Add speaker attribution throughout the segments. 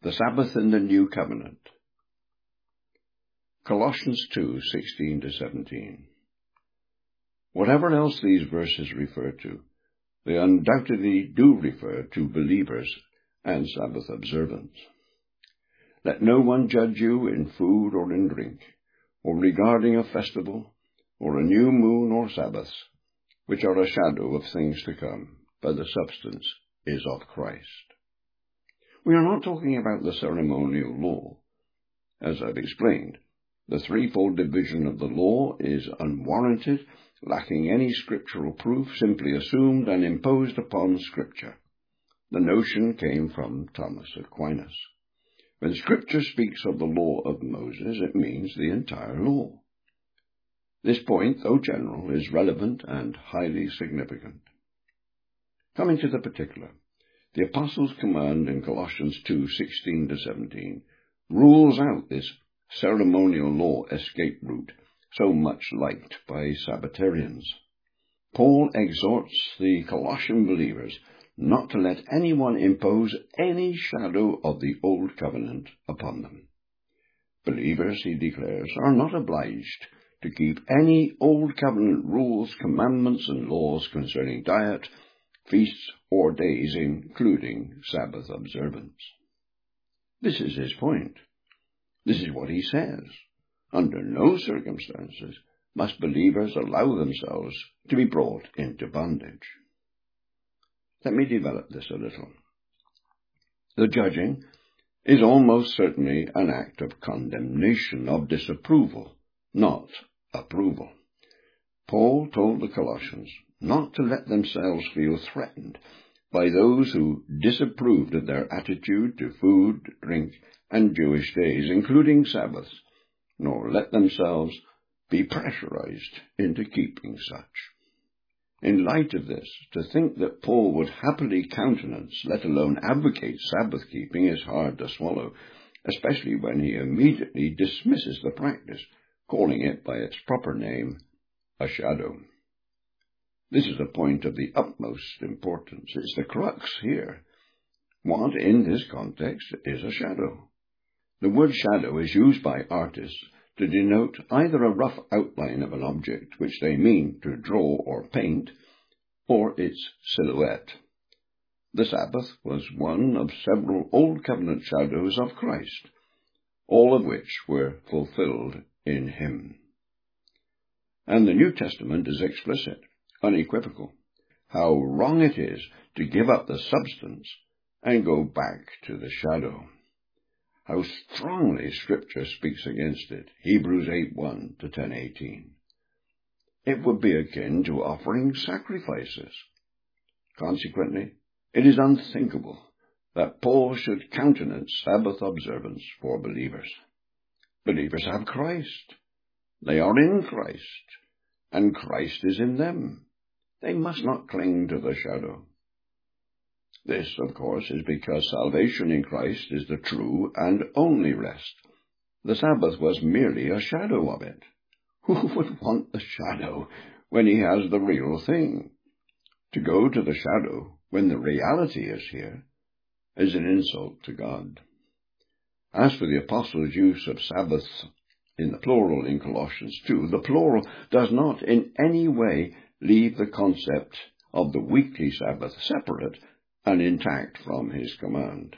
Speaker 1: The Sabbath in the New Covenant. Colossians 2:16-17. Whatever else these verses refer to, they undoubtedly do refer to believers and Sabbath observance. Let no one judge you in food or in drink, or regarding a festival, or a new moon or Sabbaths, which are a shadow of things to come, but the substance is of Christ. We are not talking about the ceremonial law. As I've explained, the threefold division of the law is unwarranted, lacking any scriptural proof, simply assumed and imposed upon Scripture. The notion came from Thomas Aquinas. When Scripture speaks of the law of Moses, it means the entire law. This point, though general, is relevant and highly significant. Coming to the particular, the Apostles' command in Colossians 2:16-17 rules out this ceremonial law escape route so much liked by Sabbatarians. Paul exhorts the Colossian believers not to let anyone impose any shadow of the Old Covenant upon them. Believers, he declares, are not obliged to keep any Old Covenant rules, commandments, and laws concerning diet, feasts, or days, including Sabbath observance. This is his point. This is what he says. Under no circumstances must believers allow themselves to be brought into bondage. Let me develop this a little. The judging is almost certainly an act of condemnation, of disapproval, not approval. Paul told the Colossians not to let themselves feel threatened by those who disapproved of their attitude to food, drink, and Jewish days, including Sabbaths, nor let themselves be pressurized into keeping such. In light of this, to think that Paul would happily countenance, let alone advocate Sabbath-keeping, is hard to swallow, especially when he immediately dismisses the practice, calling it by its proper name, a shadow. This is a point of the utmost importance. It's the crux here. What, in this context, is a shadow? The word shadow is used by artists to denote either a rough outline of an object, which they mean to draw or paint, or its silhouette. The Sabbath was one of several Old Covenant shadows of Christ, all of which were fulfilled in him. And the New Testament is explicit, unequivocal, how wrong it is to give up the substance and go back to the shadow. How strongly Scripture speaks against it, Hebrews 8:1-10:18. It would be akin to offering sacrifices. Consequently, it is unthinkable that Paul should countenance Sabbath observance for believers. Believers have Christ. They are in Christ, and Christ is in them. They must not cling to the shadow. This, of course, is because salvation in Christ is the true and only rest. The Sabbath was merely a shadow of it. Who would want the shadow when he has the real thing? To go to the shadow when the reality is here is an insult to God. As for the Apostles' use of Sabbaths in the plural in Colossians 2, the plural does not in any way leave the concept of the weekly Sabbath separate and intact from his command.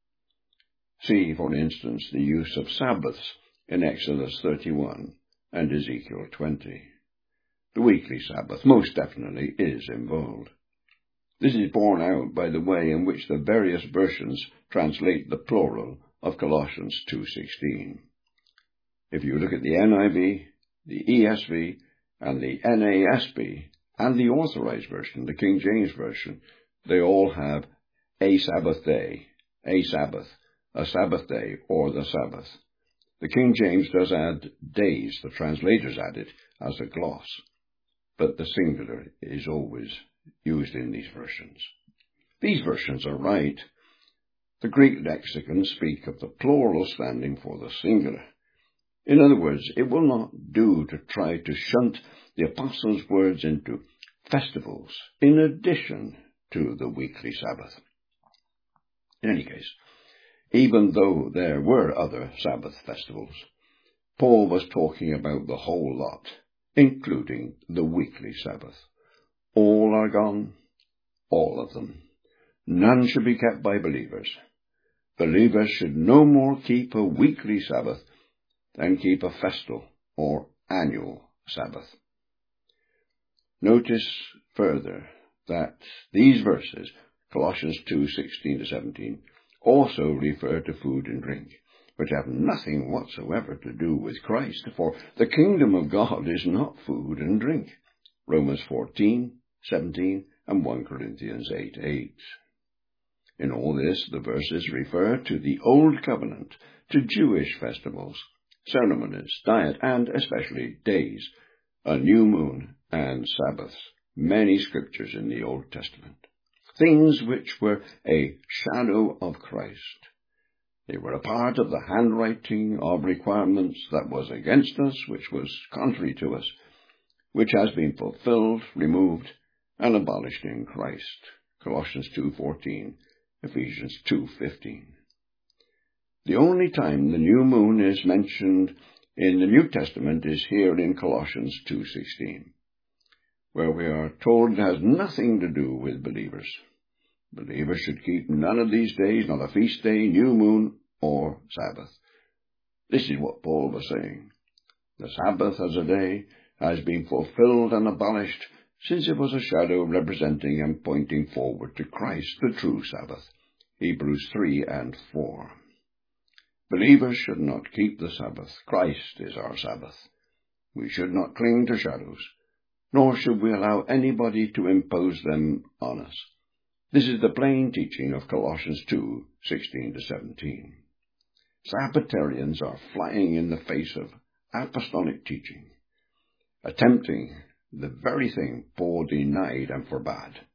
Speaker 1: See, for instance, the use of Sabbaths in Exodus 31 and Ezekiel 20. The weekly Sabbath most definitely is involved. This is borne out by the way in which the various versions translate the plural of Colossians 2:16. If you look at the NIV, the ESV, and the NASB, and the Authorized Version, the King James Version, they all have a Sabbath day, a Sabbath, a Sabbath day, or the Sabbath. The King James does add days, the translators add it as a gloss, but the singular is always used in these versions. These versions are right. The Greek lexicons speak of the plural standing for the singular. In other words, it will not do to try to shunt the Apostles' words into festivals in addition to the weekly Sabbath. In any case, even though there were other Sabbath festivals. Paul was talking about the whole lot, including the weekly Sabbath. All are gone, all of them. None should be kept by believers. Believers should no more keep a weekly Sabbath than keep a festal or annual Sabbath. Notice further that these verses, Colossians 2:16-17, also refer to food and drink, which have nothing whatsoever to do with Christ, for the kingdom of God is not food and drink. Romans 14:17 and 1 Corinthians 8:8. In all this, the verses refer to the Old Covenant, to Jewish festivals, ceremonies, diet, and especially days, a new moon, and Sabbaths, many scriptures in the Old Testament, things which were a shadow of Christ. They were a part of the handwriting of requirements that was against us, which was contrary to us, which has been fulfilled, removed, and abolished in Christ. Colossians 2:14, Ephesians 2:15. The only time the new moon is mentioned in the New Testament is here in Colossians 2:16, where we are told it has nothing to do with believers. Believers should keep none of these days, not a feast day, new moon, or Sabbath. This is what Paul was saying. The Sabbath as a day has been fulfilled and abolished, since it was a shadow representing and pointing forward to Christ, the true Sabbath. Hebrews 3:4. Believers should not keep the Sabbath. Christ is our Sabbath. We should not cling to shadows, nor should we allow anybody to impose them on us. This is the plain teaching of Colossians 2:16-17. Sabbatarians are flying in the face of apostolic teaching, attempting the very thing Paul denied and forbade.